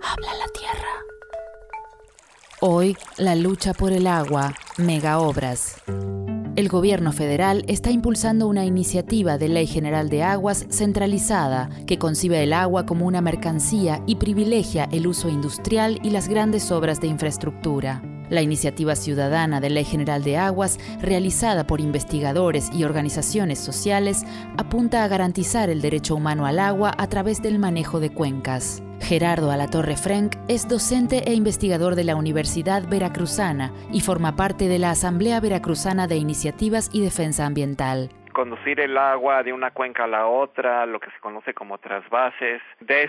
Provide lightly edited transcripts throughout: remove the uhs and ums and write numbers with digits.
Habla la tierra. Hoy, la lucha por el agua, megaobras. El gobierno federal está impulsando una iniciativa de Ley General de Aguas centralizada que concibe el agua como una mercancía y privilegia el uso industrial y las grandes obras de infraestructura. La iniciativa ciudadana de Ley General de Aguas, realizada por investigadores y organizaciones sociales, apunta a garantizar el derecho humano al agua a través del manejo de cuencas. Gerardo Alatorre Frenk es docente e investigador de la Universidad Veracruzana y forma parte de la Asamblea Veracruzana de Iniciativas y Defensa Ambiental. Conducir el agua de una cuenca a la otra, lo que se conoce como trasvases,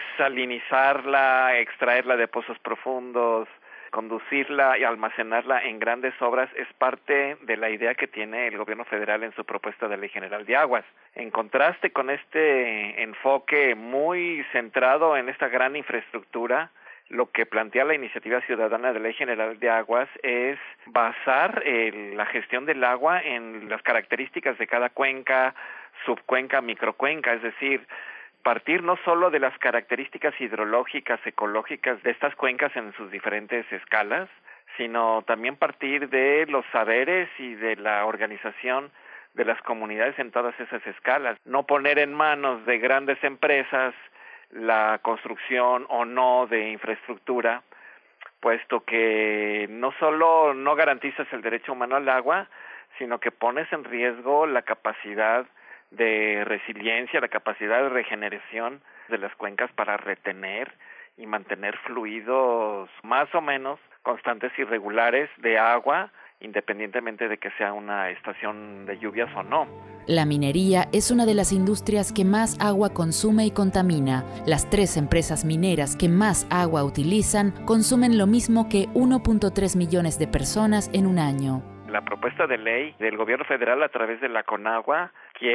desalinizarla, extraerla de pozos profundos, conducirla y almacenarla en grandes obras es parte de la idea que tiene el gobierno federal en su propuesta de Ley General de Aguas. En contraste con este enfoque muy centrado en esta gran infraestructura, lo que plantea la iniciativa ciudadana de Ley General de Aguas es basar la gestión del agua en las características de cada cuenca, subcuenca, microcuenca, es decir, partir no solo de las características hidrológicas, ecológicas de estas cuencas en sus diferentes escalas, sino también partir de los saberes y de la organización de las comunidades en todas esas escalas. No poner en manos de grandes empresas la construcción o no de infraestructura, puesto que no solo no garantizas el derecho humano al agua, sino que pones en riesgo la capacidad de resiliencia, la capacidad de regeneración de las cuencas para retener y mantener fluidos más o menos constantes y regulares de agua, independientemente de que sea una estación de lluvias o no. La minería es una de las industrias que más agua consume y contamina. Las 3 empresas mineras que más agua utilizan consumen lo mismo que 1.3 millones de personas en un año. La propuesta de ley del gobierno federal a través de la Conagua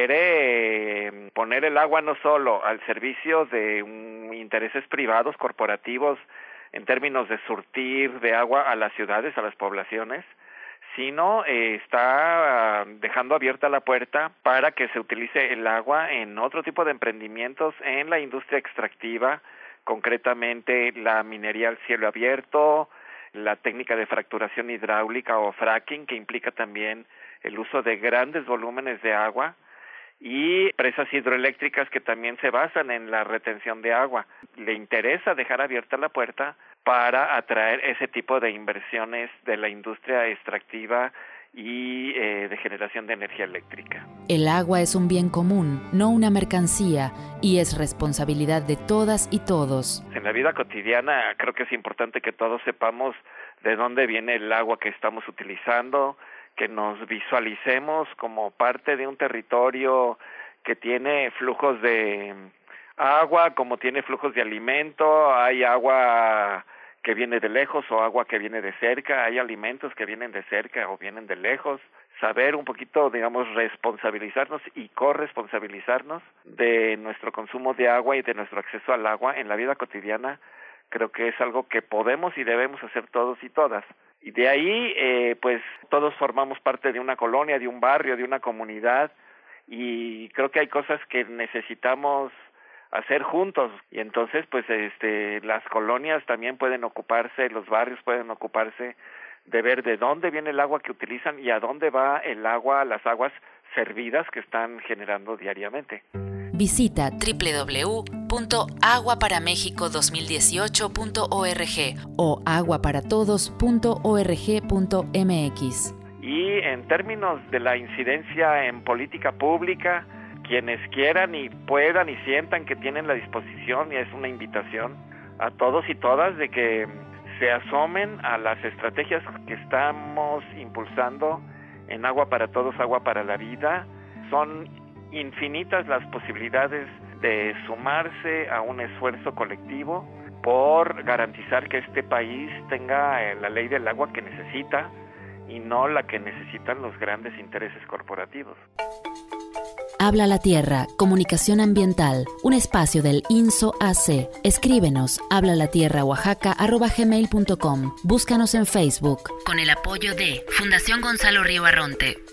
quiere poner el agua no solo al servicio de intereses privados, corporativos, en términos de surtir de agua a las ciudades, a las poblaciones, sino está dejando abierta la puerta para que se utilice el agua en otro tipo de emprendimientos en la industria extractiva, concretamente la minería al cielo abierto, la técnica de fracturación hidráulica o fracking, que implica también el uso de grandes volúmenes de agua, y presas hidroeléctricas que también se basan en la retención de agua. Le interesa dejar abierta la puerta para atraer ese tipo de inversiones de la industria extractiva y de generación de energía eléctrica. El agua es un bien común, no una mercancía, y es responsabilidad de todas y todos. En la vida cotidiana creo que es importante que todos sepamos de dónde viene el agua que estamos utilizando, que nos visualicemos como parte de un territorio que tiene flujos de agua, como tiene flujos de alimento. Hay agua que viene de lejos o agua que viene de cerca, hay alimentos que vienen de cerca o vienen de lejos. Saber un poquito, responsabilizarnos y corresponsabilizarnos de nuestro consumo de agua y de nuestro acceso al agua en la vida cotidiana, creo que es algo que podemos y debemos hacer todos y todas. Y de ahí, todos formamos parte de una colonia, de un barrio, de una comunidad, y creo que hay cosas que necesitamos hacer juntos, y entonces las colonias también pueden ocuparse, los barrios pueden ocuparse de ver de dónde viene el agua que utilizan y a dónde va el agua, las aguas servidas que están generando diariamente. Visita www.aguaparamexico2018.org o aguaparatodos.org.mx. Y en términos de la incidencia en política pública, quienes quieran y puedan y sientan que tienen la disposición, y es una invitación a todos y todas de que se asomen a las estrategias que estamos impulsando en Agua para Todos, Agua para la Vida. Son infinitas las posibilidades de sumarse a un esfuerzo colectivo por garantizar que este país tenga la ley del agua que necesita y no la que necesitan los grandes intereses corporativos. Habla la Tierra, Comunicación Ambiental, un espacio del INSO AC. Escríbenos, hablalatierraoaxaca@gmail.com. Búscanos en Facebook. Con el apoyo de Fundación Gonzalo Río Arronte.